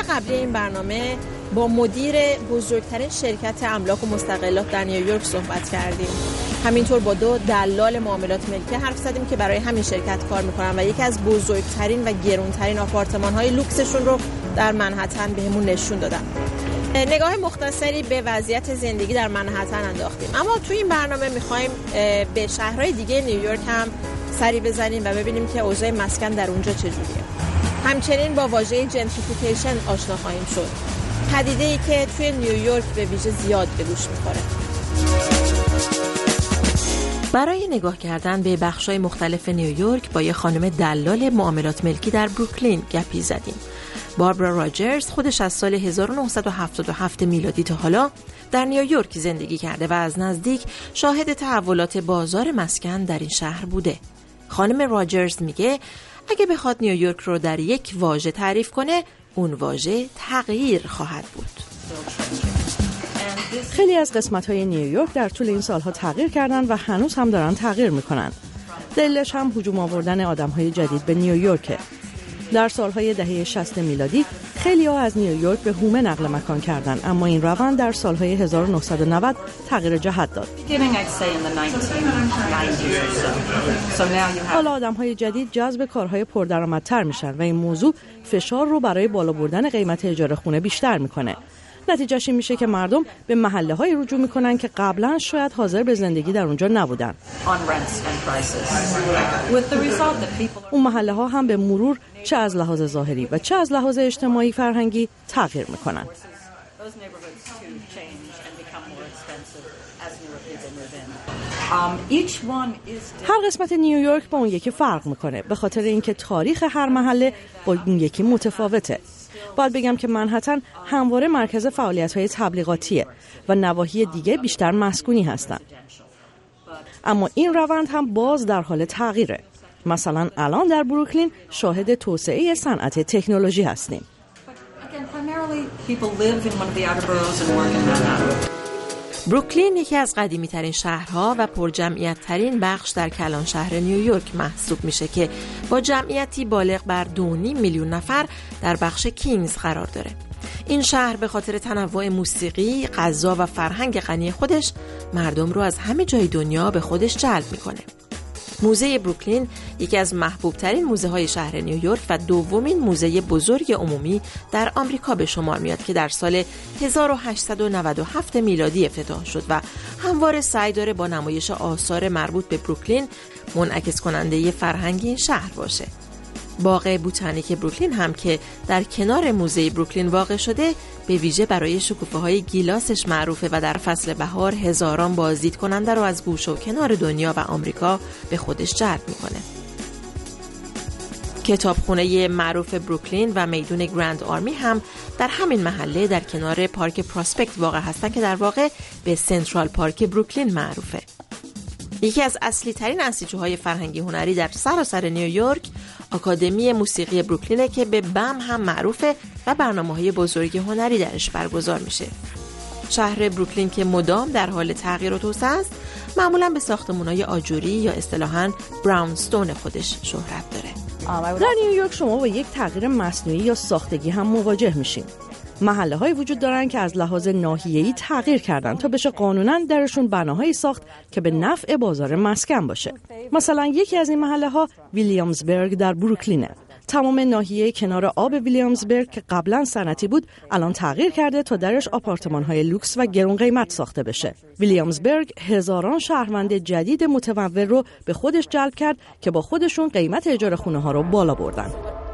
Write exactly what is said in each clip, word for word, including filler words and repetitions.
قبلی این برنامه با مدیر بزرگترین شرکت املاک و مستقلات در نیویورک صحبت کردیم. همینطور با دو دلال معاملات ملکی حرف زدیم که برای همین شرکت کار میکنن و یکی از بزرگترین و گرونترین آپارتمان‌های لوکسشون رو در منهتن بهمون نشون دادن. نگاه مختصری به وضعیت زندگی در منهتن انداختیم، اما توی این برنامه می‌خوایم به شهرهای دیگه نیویورک هم سری بزنیم و ببینیم که اوضاع مسکن در اونجا چجوریه. همچنین با واژه جنتریفیکیشن آشنا خواهیم شد، پدیده‌ای که توی نیویورک به ویژه زیاد به گوش می‌خوره. برای نگاه کردن به بخش‌های مختلف نیویورک با یه خانم دلال معاملات ملکی در بروکلین گپی زدیم. باربارا راجرز خودش از سال هزار و نهصد و هفتاد و هفت میلادی تا حالا در نیویورک زندگی کرده و از نزدیک شاهد تحولات بازار مسکن در این شهر بوده. خانم راجرز میگه اگه بخواد نیویورک رو در یک واژه تعریف کنه، اون واژه تغییر خواهد بود. خیلی از قسمت‌های نیویورک در طول این سالها تغییر کردن و هنوز هم دارن تغییر میکنن. دلیلش هم هجوم آوردن آدم‌های جدید به نیویورکه. در سالهای دهه شصت میلادی خیلی‌ها از نیویورک به هومه نقل مکان کردند، اما این روند در سالهای هزار و نهصد و نود تغییر جهت داد. حالا آدم‌های جدید جذب کارهای پردرآمدتر میشن و این موضوع فشار رو برای بالا بردن قیمت اجاره خونه بیشتر میکنه. نتیجهش این میشه که مردم به محله‌های رجوع میکنن که قبلا شاید حاضر به زندگی در اونجا نبودن. اون محله‌ها هم به مرور چه از لحاظ ظاهری و چه از لحاظ اجتماعی فرهنگی تغییر میکنن. هر قسمت نیویورک با اون یکی فرق میکنه به خاطر اینکه تاریخ هر محله با اون یکی متفاوته. باید بگم که منهتن همواره مرکز فعالیت‌های تبلیغاتیه و نواحی دیگه بیشتر مسکونی هستن. اما این روند هم باز در حال تغییره. مثلا الان در بروکلین شاهد توسعه صنعت تکنولوژی هستیم. بروکلین یکی از قدیمی ترین شهرها و پرجمعیت ترین بخش در کلان شهر نیویورک محسوب میشه که با جمعیتی بالغ بر دو و نیم میلیون نفر در بخش کینگز قرار داره. این شهر به خاطر تنوع موسیقی، غذا و فرهنگ غنی خودش مردم رو از همه جای دنیا به خودش جلب میکنه. موزه بروکلین یکی از محبوب ترین موزه های شهر نیویورک و دومین موزه بزرگ عمومی در آمریکا به شمار میاد که در سال هزار و هشتصد و نود و هفت میلادی افتتاح شد و همواره سعی داره با نمایش آثار مربوط به بروکلین منعکس کننده فرهنگی این شهر باشه. باغ بوتانیک بروکلین هم که در کنار موزه بروکلین واقع شده به ویژه برای شکوفه‌های گیلاسش معروفه و در فصل بهار هزاران بازدید کننده رو از گوشه و کنار دنیا و آمریکا به خودش جلب میکنه. کتابخونه معروف بروکلین و میدون گرند آرمی هم در همین محله در کنار پارک پراسپکت واقع هستن که در واقع به سنترال پارک بروکلین معروفه. یکی از اصلی ترین انسیجوهای فرهنگی هنری در سراسر نیویورک آکادمی موسیقی بروکلینه که به بم هم معروفه و برنامه‌های بزرگ هنری درش برگزار میشه. شهر بروکلین که مدام در حال تغییر و توسعه است، معمولاً به ساختمان‌های آجوری یا اصطلاحاً براونستون خودش شهرت داره. در نیویورک شما با یک تغییر مصنوعی یا ساختگی هم مواجه میشین. محله‌هایی وجود دارن که از لحاظ ناحیه‌ای تغییر کردن تا بشه قانوناً درشون بناهایی ساخت که به نفع بازار مسکن باشه. مثلا یکی از این محله‌ها ویلیامزبرگ در بروکلینه. تمام ناحیه کنار آب ویلیامزبرگ که قبلا صنعتی بود الان تغییر کرده تا درش آپارتمان‌های لوکس و گران قیمت ساخته بشه. ویلیامزبرگ هزاران شهروند جدید متمول رو به خودش جلب کرد که با خودشون قیمت اجاره خونه‌ها رو بالا بردن.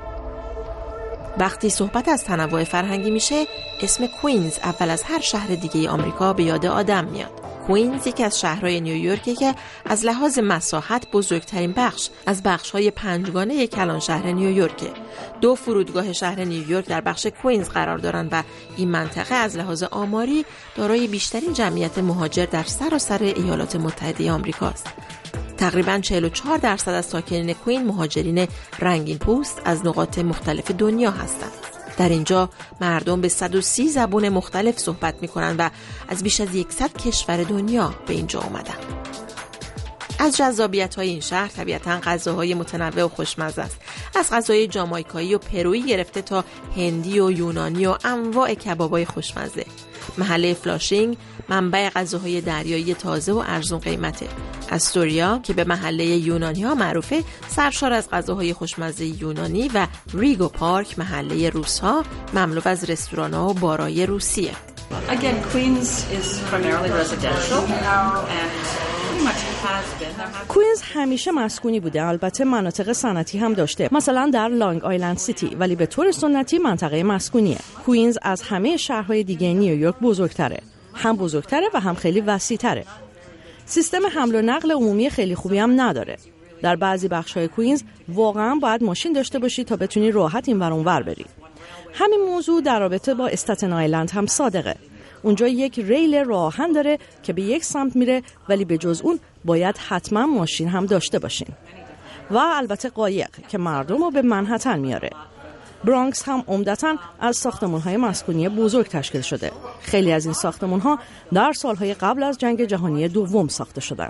وقتی صحبت از تنوع فرهنگی میشه، اسم کوینز اول از هر شهر دیگه آمریکا به یاد آدم میاد. کوینز یکی از شهرهای نیویورکه که از لحاظ مساحت بزرگترین بخش از بخش‌های پنجگانه کلان شهر نیویورکه. دو فرودگاه شهر نیویورک در بخش کوینز قرار دارند و این منطقه از لحاظ آماری دارای بیشترین جمعیت مهاجر در سراسر ایالات متحده آمریکاست. تقریباً چهل و چهار درصد از ساکنین کوین مهاجرین رنگین پوست از نقاط مختلف دنیا هستند. در اینجا مردم به صد و سی زبان مختلف صحبت می‌کنند و از بیش از صد کشور دنیا به اینجا آمدند. از جذابیت‌های این شهر طبیعتاً غذاهای متنوع و خوشمزه است. از غذای جامائیکایی و پرویی گرفته تا هندی و یونانی و انواع کباب‌های خوشمزه. محله فلاشینگ منبع غذاهای دریایی تازه و ارزون قیمته. استوریا که به محله یونانی‌ها معروفه، سرشار از غذاهای خوشمزه یونانی و ریگو پارک محله روس‌ها مملو از رستوران‌ها و بارای روسیه. Again, Queens is primarily residential and pretty much has been. کوینز همیشه مسکونی بوده، البته مناطق صنعتی هم داشته، مثلا در لانگ آیلند سیتی، ولی به طور سنتی منطقه مسکونیه. کوینز از همه شهرهای دیگه نیویورک بزرگتره، هم بزرگتره و هم خیلی وسیع‌تره. سیستم حمل و نقل عمومی خیلی خوبی هم نداره. در بعضی بخش‌های کوینز واقعا باید ماشین داشته باشی تا بتونی راحت این ور اون ور بری. همین موضوع در رابطه با استاتن آیلند هم صادقه. اونجا یک ریل راه آهن داره که به یک سمت میره، ولی به جز اون باید حتما ماشین هم داشته باشین. و البته قایق که مردم رو به منهتن میاره. برانکس هم عمدتاً از ساختمان‌های مسکونی بزرگ تشکیل شده. خیلی از این ساختمان‌ها در سالهای قبل از جنگ جهانی دوم ساخته شدن.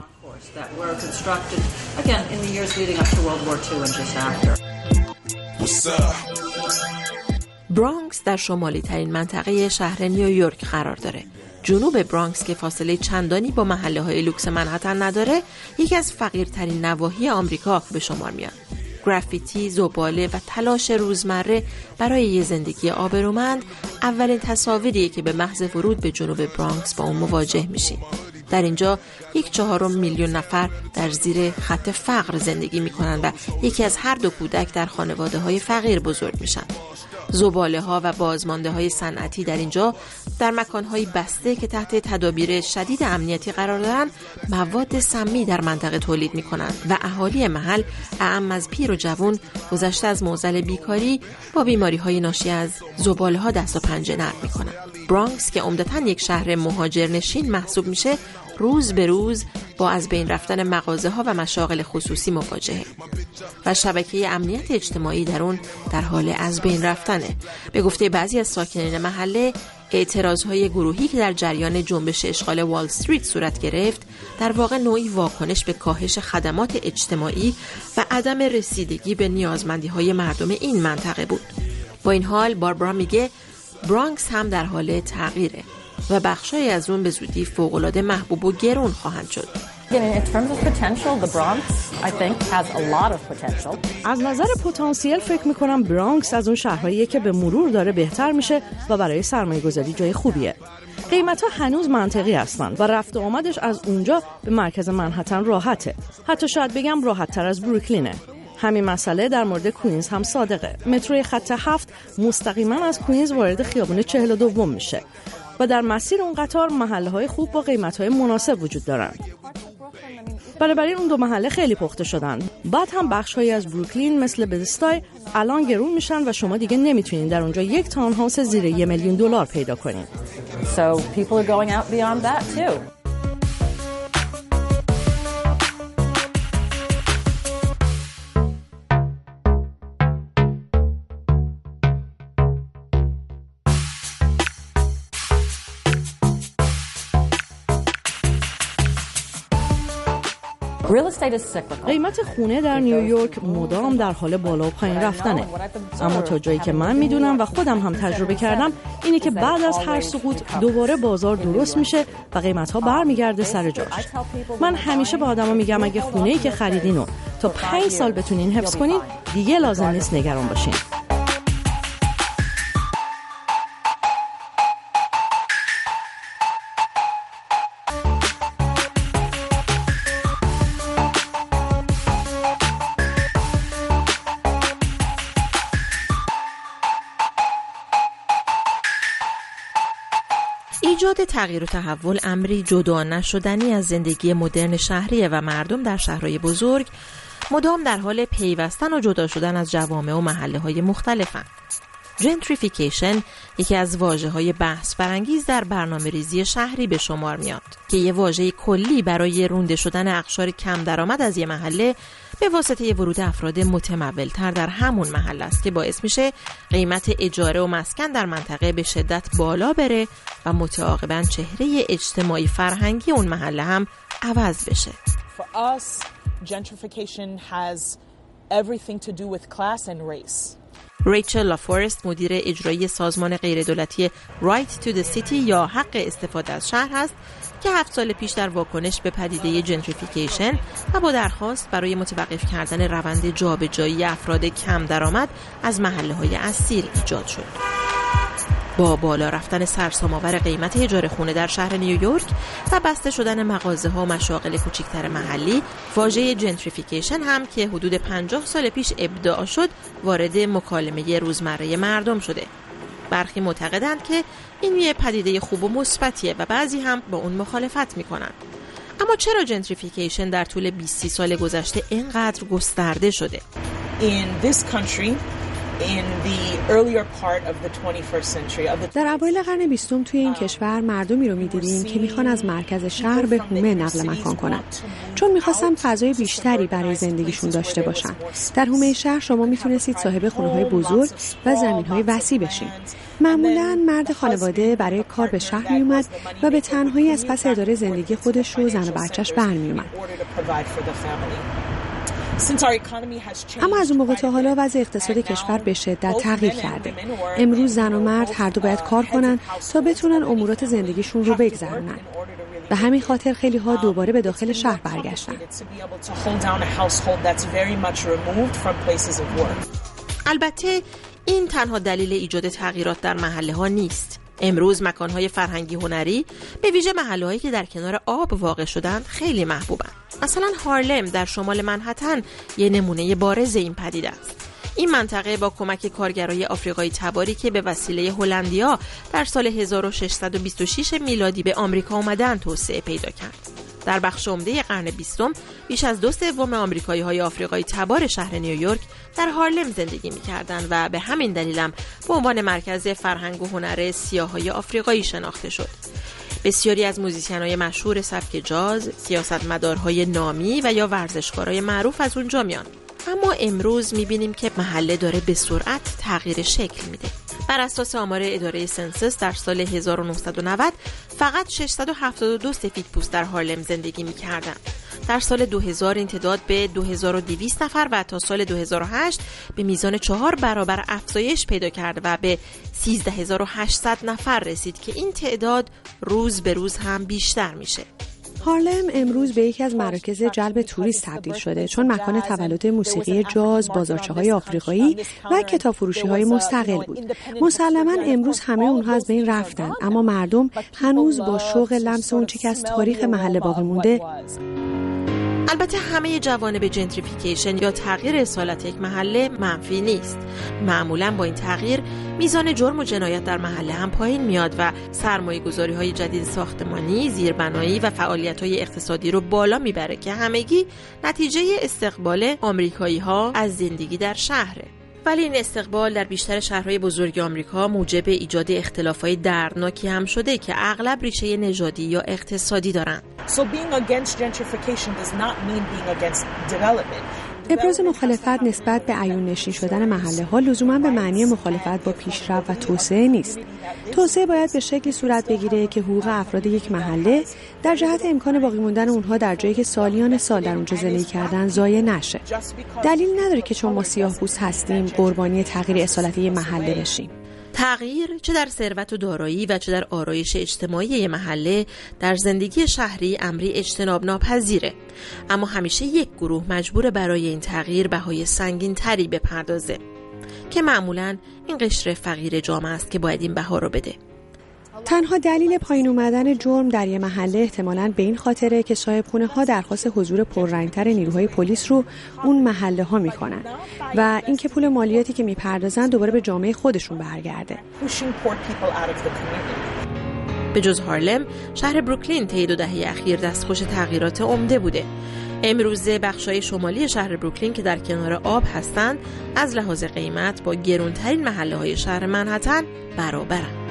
برانکس در شمالی ترین منطقه شهر نیویورک قرار داره. جنوب برانکس که فاصله چندانی با محله های لوکس منهتن نداره، یکی از فقیرترین نواحی آمریکا به شمار میاد. گرافیتی، زباله و تلاش روزمره برای یه زندگی آبرومند اولین تصاویریه که به محض ورود به جنوب برانکس با اون مواجه میشین. در اینجا یک چهارم میلیون نفر در زیر خط فقر زندگی میکنن و یکی از هر دو کودک در خانواده های فقیر بزرگ میشن. زباله ها و بازمانده های صنعتی در اینجا در مکان های بسته که تحت تدابیر شدید امنیتی قرار دارن مواد سمی در منطقه تولید میکنن و اهالی محل اعم از پیر و جوان گذشته از معضل بیکاری با بیماری های ناشی از زباله ها دست و پنجه نرم میکنن. برانکس که عمدتاً یک شهر مهاجرنشین محسوب میشه، روز به روز با از بین رفتن مغازه ها و مشاغل خصوصی مواجهه و شبکه امنیت اجتماعی در اون در حال از بین رفتنه. به گفته بعضی از ساکنین محله، اعتراضهای گروهی که در جریان جنبش اشغال وال استریت صورت گرفت در واقع نوعی واکنش به کاهش خدمات اجتماعی و عدم رسیدگی به نیازمندی‌های مردم این منطقه بود. با این حال باربارا میگه برانکس هم در حال تغییره و بخشای از اون به زودی فوق‌العاده محبوب و گرون خواهند شد. از نظر پتانسیل فکر میکنم برانکس از اون شهرهاییه که به مرور داره بهتر میشه و برای سرمایه‌گذاری جای خوبیه. قیمت‌ها هنوز منطقی هستن و رفت و آمدش از اونجا به مرکز منهتن راحته. حتی شاید بگم راحت‌تر از بروکلینه. همین مسئله در مورد کوینز هم صادقه. متروی خط هفت مستقیما از کوینز وارد خیابون چهل و دوم میشه و در مسیر اون قطار محله‌های خوب با قیمت‌های مناسب وجود دارن. بنابراین اون دو محله خیلی پخته شدن. بعد هم بخش‌هایی از بروکلین مثل بدستای الان گرون میشن و شما دیگه نمیتونین در اونجا یک تاون هاوس زیر یک میلیون دلار پیدا کنین. So people are going out beyond that too. قیمت خونه در نیویورک مدام در حال بالا و پایین رفتنه، اما تا جایی که من میدونم و خودم هم تجربه کردم اینه که بعد از هر سقوط دوباره بازار درست میشه و قیمت‌ها برمیگرده سر جاش. من همیشه به آدما میگم اگه خونه‌ای که خریدینو تا پنج سال بتونین حفظ کنین دیگه لازم نیست نگران باشین. ایجاد تغییر و تحول امری جدا نشدنی از زندگی مدرن شهریه و مردم در شهرهای بزرگ مدام در حال پیوستن و جدا شدن از جوامع و محله‌های مختلفن. جنتریفیکیشن یکی از واژه‌های بحث برانگیز در برنامه‌ریزی شهری به شمار میاد که یه واژه کلی برای رونده شدن اقشار کم درآمد از یه محله به واسطه ورود افراد متمول‌تر در همون محله است که باعث میشه قیمت اجاره و مسکن در منطقه به شدت بالا بره و متعاقباً چهره اجتماعی فرهنگی اون محله هم عوض بشه. For us, gentrification has everything to do with class and race. ریچل لافورست مدیر اجرایی سازمان غیردولتی Right to the City یا حق استفاده از شهر هست که هفت سال پیش در واکنش به پدیده جنتریفیکیشن و با درخواست برای متوقف کردن روند جابجایی افراد کم درآمد از محله‌های اصیل ایجاد شد. با بالا رفتن سرسام‌آور قیمت اجاره خونه در شهر نیویورک و بسته شدن مغازه‌ها و مشاغل کوچکتر محلی، واژه جنتریفیکیشن هم که حدود پنجاه سال پیش ابداع شد، وارد مکالمه روزمره مردم شده. برخی معتقدند که این یه پدیده خوب و مثبتیه و بعضی هم با اون مخالفت میکنند. اما چرا جنتریفیکیشن در طول بیست سال گذشته اینقدر گسترده شده؟ In this country, in the earlier part of the twenty-first century of the در اوایل قرن بیستم توی این کشور مردمی رو می‌دیدیم که میخوان از مرکز شهر به حومه نقل مکان کنن، چون میخواستن فضای بیشتری برای زندگیشون داشته باشن. در حومه شهر شما میتونستید صاحب خونه‌های بزرگ و زمین‌های وسیع بشین. معمولاً مرد خانواده برای کار به شهر میومد و به تنهایی از پس اداره زندگی خودش و زن و بچه‌ش برمیومد. اما از اون موقع تا حالا وضع اقتصاد کشور به شدت تغییر کرده. امروز زن و مرد هر دو باید کار کنن تا بتونن امورات زندگیشون رو بگذرونن. به همین خاطر خیلی ها دوباره به داخل شهر برگشتن. البته این تنها دلیل ایجاد تغییرات در محله ها نیست. امروز مکان‌های فرهنگی هنری به ویژه محله‌هایی که در کنار آب واقع شدند خیلی محبوبند. مثلا هارلم در شمال منهتن یه نمونه بارز این پدیده است. این منطقه با کمک کارگرای آفریقایی تباری که به وسیله هلندیا در سال هزار و ششصد و بیست و شش میلادی به آمریکا آمدن توسعه پیدا کرد. در بخش عمده قرن بیستم بیش از دو سوم آمریکایی‌های آفریقایی تبار شهر نیویورک در هارلم زندگی می‌کردند و به همین دلیلم به عنوان مرکز فرهنگ و هنر سیاه‌های آفریقایی شناخته شد. بسیاری از موزیسین‌های مشهور سبک جاز، سیاستمدارهای نامی و یا ورزشکارای معروف از اونجا میان. اما امروز می‌بینیم که محله داره به سرعت تغییر شکل میده. بر اساس آمار اداره سنسس در سال هزار و نهصد و نود فقط ششصد و هفتاد و دو سفیدپوست در هارلم زندگی می‌کردند. در سال دو هزار این تعداد به دو هزار و دویست نفر و تا سال دو هزار و هشت به میزان چهار برابر افزایش پیدا کرد و به سیزده هزار و هشتصد نفر رسید که این تعداد روز به روز هم بیشتر میشه. هارلم امروز به یکی از مراکز جلب توریست تبدیل شده، چون مکان تولد موسیقی جاز، بازارچه‌های آفریقایی و کتابفروشی‌های مستقل بود. مسلماً امروز همه اونها از بین رفتن، اما مردم هنوز با شوق لمس اون چیزی که از تاریخ محله باقی مونده. البته همه جوانب جنتریفیکیشن یا تغییر اصالت یک محله منفی نیست. معمولاً با این تغییر میزان جرم و جنایت در محله هم پایین میاد و سرمایه‌گذاری‌های جدید ساختمانی، زیربنایی و فعالیت‌های اقتصادی رو بالا میبره که همگی نتیجه استقبال آمریکایی‌ها از زندگی در شهره. ولی این استقبال در بیشتر شهرهای بزرگ آمریکا موجب ایجاد اختلافات دردناکی هم شده که اغلب ریشه نژادی یا اقتصادی دارند. So being against gentrification does not mean being against development. ابراز مخالفت نسبت به عیون نشین شدن محله ها لزوما به معنی مخالفت با پیشرفت و توسعه نیست. توسعه باید به شکلی صورت بگیره که حقوق افراد یک محله در جهت امکان باقی موندن اونها در جایی که سالیان سال در اونجا زندگی کردن ضایع نشه. دلیل نداره که چون ما سیاه‌پوست هستیم قربانی تغییر اصالت یک محله بشیم. تغییر چه در ثروت و دارایی و چه در آرایش اجتماعی یک محله در زندگی شهری امری اجتناب ناپذیره، اما همیشه یک گروه مجبور برای این تغییر بهای سنگین تری بپردازه که معمولاً این قشر فقیر جامعه است که باید این بها رو بده. تنها دلیل پایین اومدن جرم در یه محله احتمالاً به این خاطره که صاحبخونه ها درخواست حضور پررنگتر نیروهای پلیس رو اون محله ها میکنن و اینکه پول مالیاتی که میپردازن دوباره به جامعه خودشون برگرده. به جز هارلم، شهر بروکلین طی دو دهه اخیر دستخوش تغییرات عمده بوده. امروزه بخشای شمالی شهر بروکلین که در کنار آب هستند از لحاظ قیمت با گرانترین محله‌های شهر منهتن برابرند.